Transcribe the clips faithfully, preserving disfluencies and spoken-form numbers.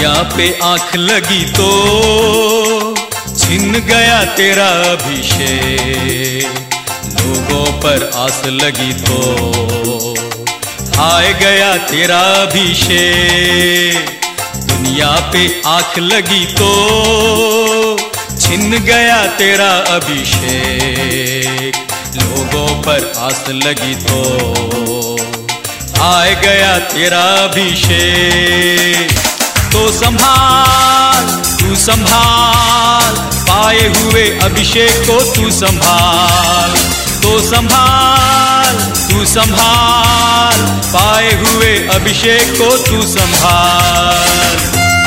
दुनिया पे आंख लगी तो छिन गया तेरा अभिषेक, लोगों पर आस लगी तो हाय गया तेरा अभिषेक। दुनिया पे आंख लगी तो छिन गया तेरा अभिषेक, लोगों पर आस लगी तो हाय गया तेरा अभिषेक। तो संभाल तू संभाल, पाए हुए अभिषेक को तू संभाल। तो संभाल तू संभाल, पाए हुए अभिषेक को तू संभाल।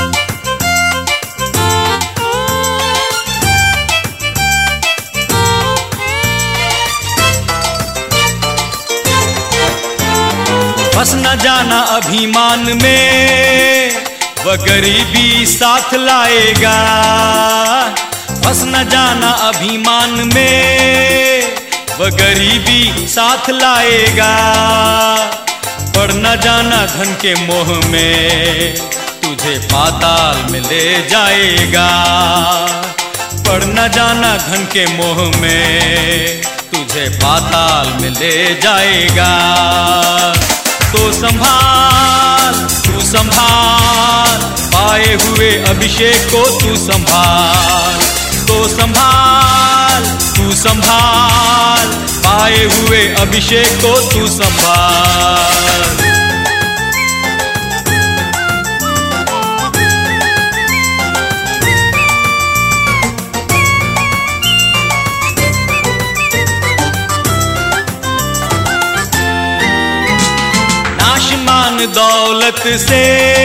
फंस न जाना अभिमान में, वह गरीबी साथ लाएगा। फंस न जाना अभिमान में, वह गरीबी साथ लाएगा। पड़ न जाना धन के मोह में, तुझे पाताल में ले जाएगा। पड़ न जाना धन के मोह में, तुझे पाताल में ले जाएगा। तो संभाल तू संभाल, पाए हुए अभिषेक को तू संभाल। तो संभाल तू संभाल, पाए हुए अभिषेक को तू संभाल। नाशमान दौलत से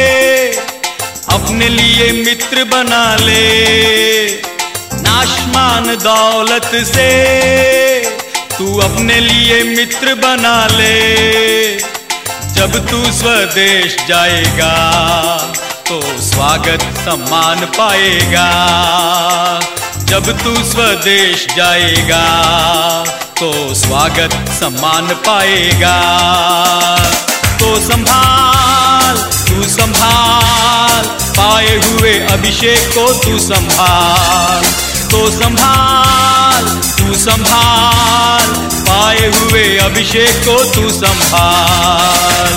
अपने लिए मित्र बना ले। नाशमान दौलत से तू अपने लिए मित्र बना ले। जब तू स्वदेश जाएगा तो स्वागत सम्मान पाएगा। जब तू स्वदेश जाएगा तो स्वागत सम्मान पाएगा। तो संभाल तू संभाल, पाए हुए अभिषेक को तू संभाल। तो संभाल तू संभाल, पाए हुए अभिषेक को तू संभाल।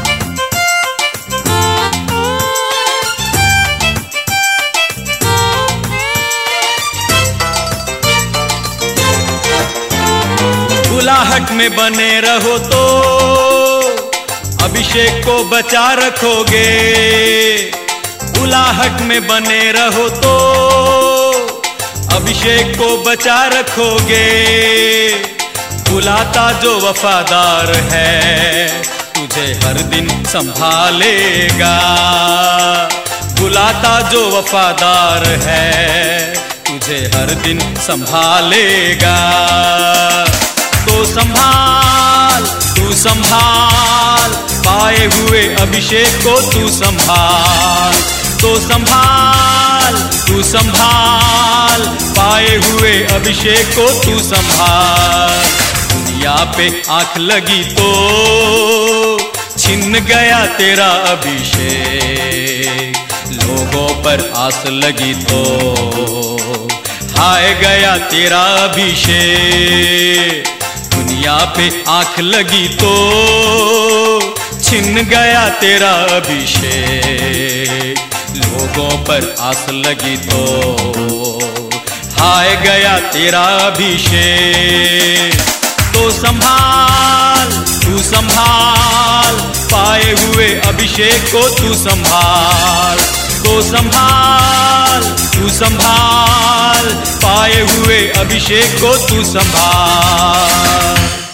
बुलाहट में बने रहो तो अभिषेक को बचा रखोगे। बुलाहट में बने रहो तो अभिषेक को बचा रखोगे। बुलाता जो वफादार है, तुझे हर दिन संभालेगा। बुलाता जो वफादार है, तुझे हर दिन संभालेगा। तो संभाल तू संभाल, पाए हुए अभिषेक को तू संभाल। तो संभाल तू संभाल, पाए हुए अभिषेक को तू संभाल। दुनिया पे आंख लगी तो छिन गया तेरा अभिषेक, लोगों पर आस लगी तो हाय गया तेरा अभिषेक। दुनिया पे आंख लगी तो छिन गया तेरा अभिषेक, लोगों पर आस लगी तो हाय गया तेरा अभिषेक। तो संभाल तू संभाल, पाए हुए अभिषेक को तू संभाल। तो संभाल तू संभाल, पाए हुए अभिषेक को तू संभाल।